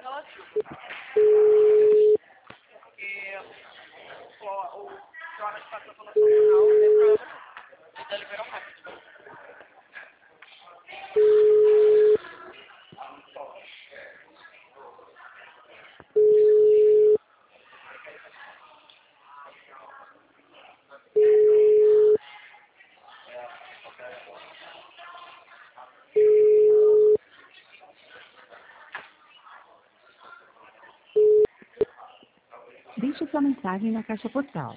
relativo. Porque o programa de participação nacional não tem problema não. Eles deliberam rápido. Deixe sua mensagem na caixa postal.